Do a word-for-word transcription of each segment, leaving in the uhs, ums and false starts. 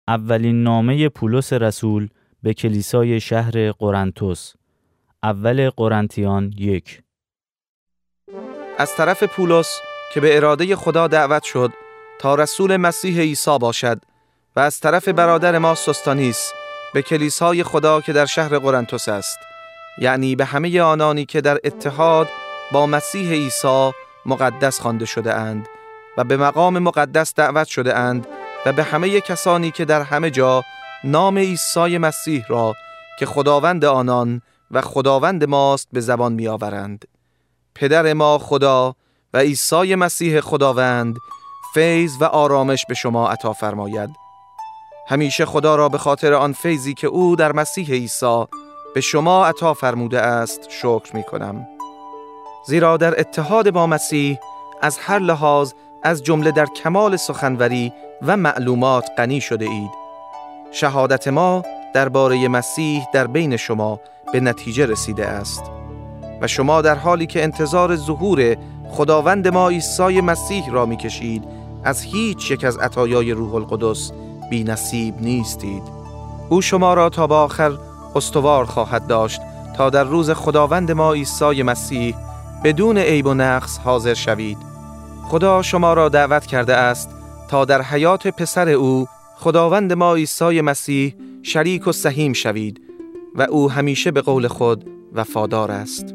اولین نامه پولس رسول به کلیسای شهر قرنتس. اول قرنتیان یک. از طرف پولس که به اراده خدا دعوت شد تا رسول مسیح عیسی باشد و از طرف برادر ما سوستانیس به کلیسای خدا که در شهر قرنتس است، یعنی به همه آنانی که در اتحاد با مسیح عیسی مقدس خوانده شده اند و به مقام مقدس دعوت شده اند و به همه کسانی که در همه جا نام عیسی مسیح را که خداوند آنان و خداوند ماست به زبان می آورند. پدر ما خدا و عیسی مسیح خداوند فیض و آرامش به شما عطا فرماید. همیشه خدا را به خاطر آن فیضی که او در مسیح عیسی به شما عطا فرموده است شکر می کنم. زیرا در اتحاد با مسیح از هر لحاظ از جمله در کمال سخنوری و معلومات غنی شده اید. شهادت ما درباره مسیح در بین شما به نتیجه رسیده است و شما در حالی که انتظار ظهور خداوند ما عیسی مسیح را می‌کشید از هیچ یک از عطایای روح القدس بی نصیب نیستید. او شما را تا به آخر استوار خواهد داشت تا در روز خداوند ما عیسی مسیح بدون عیب و نقص حاضر شوید. خدا شما را دعوت کرده است تا در حیات پسر او خداوند ما عیسی مسیح شریک و سهیم شوید و او همیشه به قول خود وفادار است.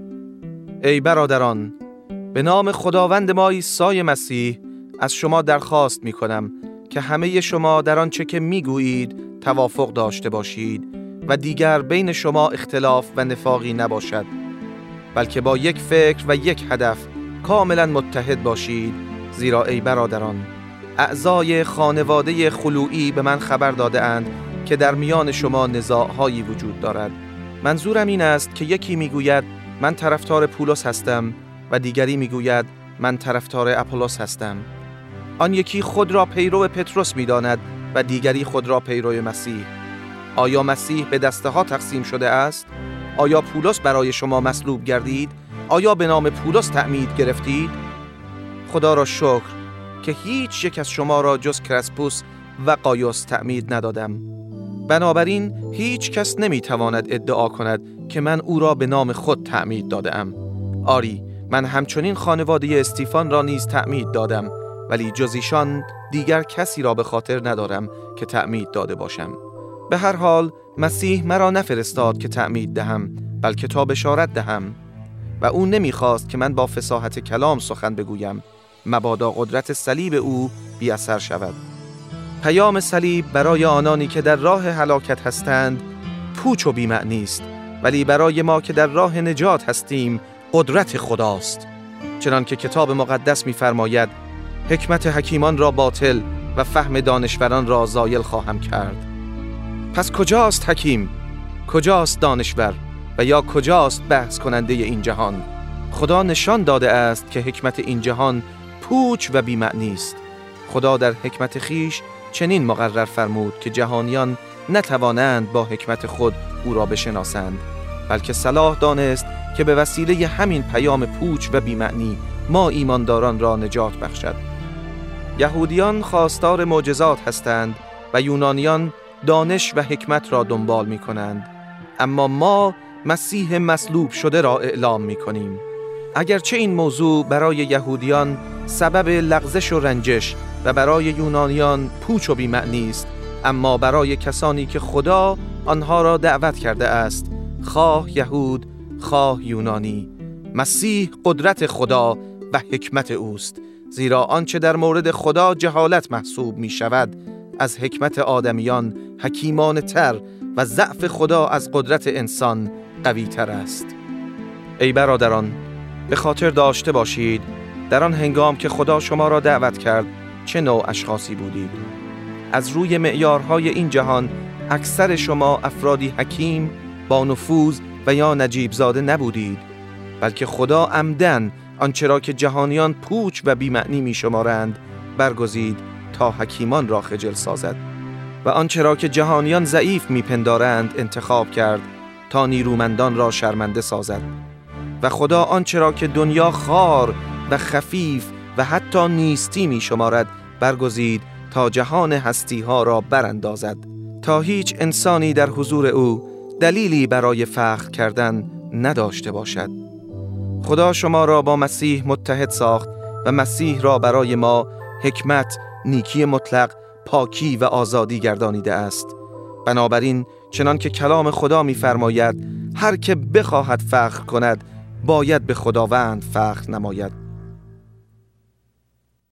ای برادران، به نام خداوند ما عیسی مسیح از شما درخواست می کنم که همه شما در آنچه که می گویید توافق داشته باشید و دیگر بین شما اختلاف و نفاقی نباشد، بلکه با یک فکر و یک هدف کاملا متحد باشید. زیرا ای برادران، اعضای خانواده خلوعی به من خبر داده اند که در میان شما نزاع‌هایی وجود دارد. منظورم این است که یکی میگوید من طرفدار پولس هستم و دیگری میگوید من طرفدار اپولوس هستم. آن یکی خود را پیرو پتروس میداند و دیگری خود را پیرو مسیح. آیا مسیح به دسته ها تقسیم شده است؟ آیا پولس برای شما مصلوب گردید؟ آیا به نام پولس تعمید گرفتید؟ خدا را شکر که هیچ یک از شما را جز کرسپوس و قایوس تعمید ندادم. بنابراین هیچ کس نمیتواند ادعا کند که من او را به نام خود تعمید دادم. آری، من همچنین خانواده استیفان را نیز تعمید دادم، ولی جز ایشان دیگر کسی را به خاطر ندارم که تعمید داده باشم. به هر حال مسیح مرا نفرستاد که تعمید دهم، بلکه تا بشارت دهم، و او نمیخواست که من با فصاحت کلام سخن بگویم، مبادا قدرت صلیب او بی اثر شود. پیام صلیب برای آنانی که در راه هلاکت هستند پوچ و بی معنی است، ولی برای ما که در راه نجات هستیم قدرت خداست. چنان که کتاب مقدس می‌فرماید حکمت حکیمان را باطل و فهم دانشوران را زایل خواهم کرد. پس کجاست حکیم؟ کجاست دانشور؟ و یا کجاست بحث کننده این جهان؟ خدا نشان داده است که حکمت این جهان پوچ و بی معنی است. خدا در حکمت خیش چنین مقرر فرمود که جهانیان نتوانند با حکمت خود او را بشناسند، بلکه صلاح دانست که به وسیله همین پیام پوچ و بی معنی ما ایمانداران را نجات بخشد. یهودیان خواستار معجزات هستند و یونانیان دانش و حکمت را دنبال می کنند، اما ما مسیح مصلوب شده را اعلام می کنیم. اگرچه این موضوع برای یهودیان سبب لغزش و رنجش و برای یونانیان پوچ و بی معنی است، اما برای کسانی که خدا آنها را دعوت کرده است، خواه یهود خواه یونانی، مسیح قدرت خدا و حکمت اوست. زیرا آنچه در مورد خدا جهالت محسوب می شود از حکمت آدمیان حکیمانه تر و ضعف خدا از قدرت انسان قوی تر است. ای برادران، به خاطر داشته باشید در آن هنگام که خدا شما را دعوت کرد چه نوع اشخاصی بودید. از روی معیارهای این جهان اکثر شما افرادی حکیم با نفوذ و یا نجیب زاده نبودید، بلکه خدا عمدن آنچه را که جهانیان پوچ و بی‌معنی می شمارند برگزید تا حکیمان را خجل سازد، و آنچه را که جهانیان ضعیف می پندارند انتخاب کرد تا نیرومندان را شرمنده سازد. و خدا آنچه را که دنیا خار و خفیف و حتی نیستی می شمارد برگزید تا جهان هستی ها را براندازد، تا هیچ انسانی در حضور او دلیلی برای فخر کردن نداشته باشد. خدا شما را با مسیح متحد ساخت و مسیح را برای ما حکمت، نیکی مطلق، پاکی و آزادی گردانیده است. بنابراین چنان که کلام خدا می‌فرماید هر که بخواهد فخر کند باید به خداوند فخر نماید.